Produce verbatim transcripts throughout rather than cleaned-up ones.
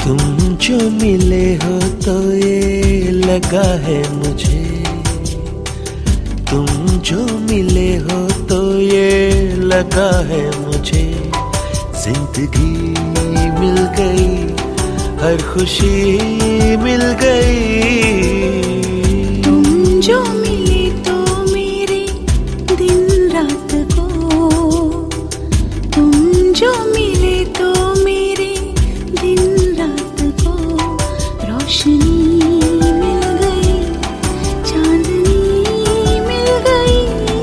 तुम जो मिले हो तो ये लगा है मुझे, तुम जो मिले हो तो ये लगा है मुझे। जिंदगी मिल गई, हर खुशी मिल गई। तुम जो मिले तो मेरे दिन रात को, तुम जो मिले तो मेरे दिन रात को। रोशनी मिल गई, चांदनी मिल गई।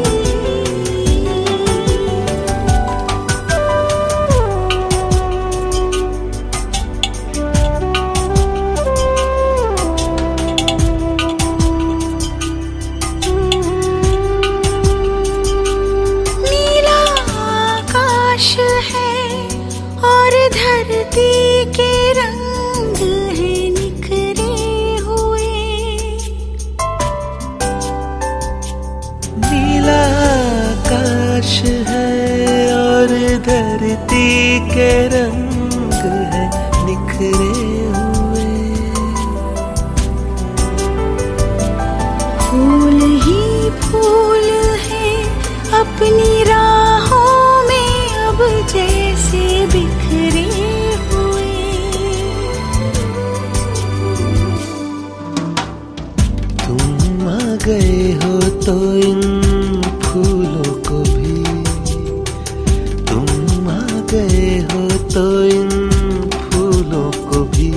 नीला आकाश है और धरती के रंग है निखरे हुए। नीला आकाश है और धरती के रंग है निखरे हुए। फूल ही फूल है अपनी राहों में अब जैसे बिखरे हुए। तुम आ गए हो तो इन फूलों को भी, तुम आ गए हो तो इन फूलों को भी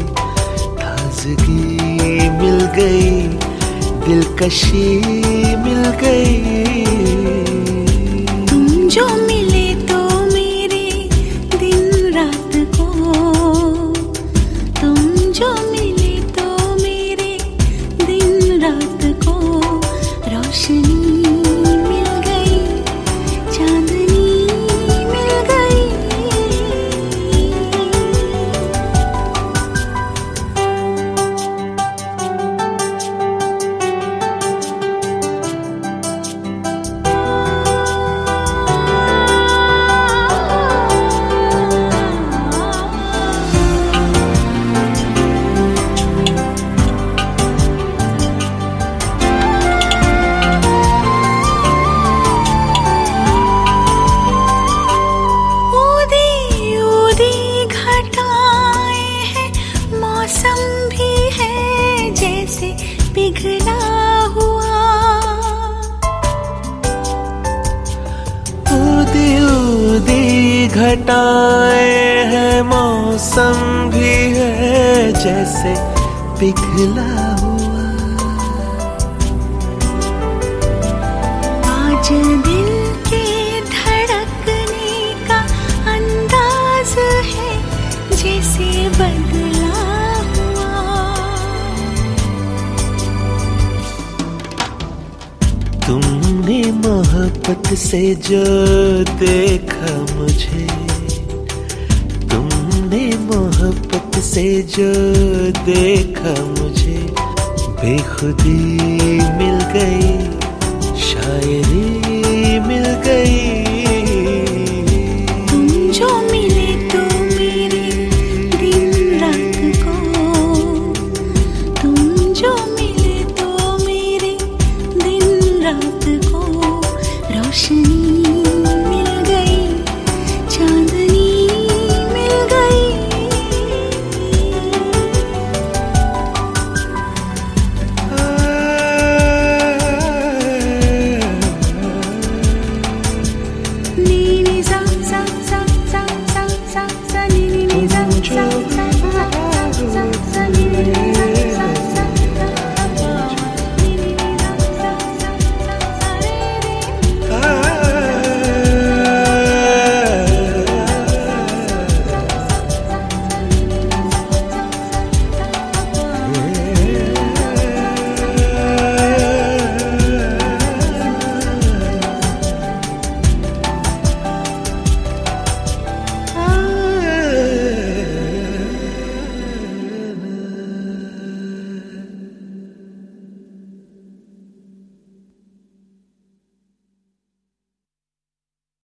ताजगी मिल गई, दिलकशी मिल गई। तुम जो मिले तो मेरे दिन रात को, तुम जो मिले तो मेरे दिन रात को। रोशनी मिल गई, चांदनी मिल गई। मौसम भी है जैसे पिघला हुआ। ऊदी ऊदी घटाएं हैं, मौसम भी है जैसे पिघला हुआ। आज दिल के धड़कने का अंदाज है जैसे बदला हुआ। तुमने मोहब्बत से जो देखा मुझे, तुमने मोहब्बत से जो देखा मुझे। बेखुदी मिल गई, शायरी मिल गई।